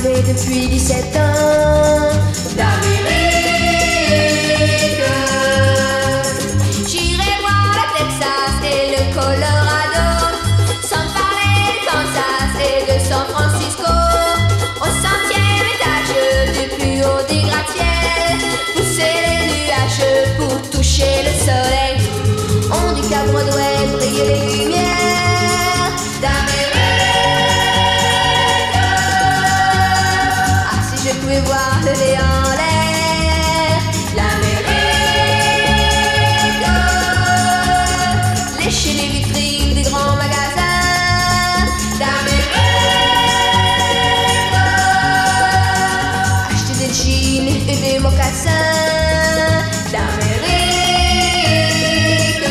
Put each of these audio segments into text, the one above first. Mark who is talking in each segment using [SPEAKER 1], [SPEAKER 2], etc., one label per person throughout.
[SPEAKER 1] rêvé depuis 17 ans d'Amérique. J'irai voir le Texas et le Colorado, sans parler de Kansas et de San Francisco. Au 100e étage du plus haut des gratte-ciels, pousser les nuages pour toucher le soleil. On dit qu'à Broadway brillent les lumières d'Amérique. Ah, si je pouvais voir le nez en l'air, l'Amérique. Lécher les vitrines des grands magasins d'Amérique. Acheter des jeans et des mocassins d'Amérique.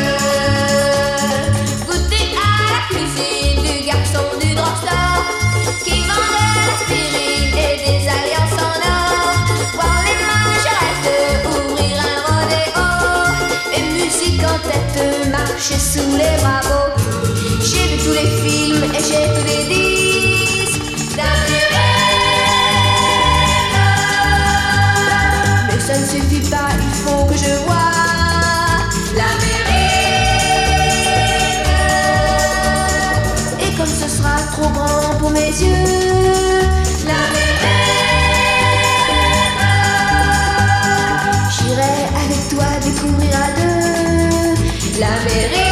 [SPEAKER 1] Goûter à la cuisine du garçon du drugstore qui vend de l'aspirine et des alliances en or. Voir les mancherettes ouvrir un rodéo et musique en tête marcher sous les bravos. J'ai vu tous les films et j'ai tous les disques d'Amérique. Mais ça ne suffit pas, il faut que je voie l'Amérique. Et comme ce sera trop grand pour mes yeux, l'Amérique. J'irai avec toi découvrir à deux l'Amérique.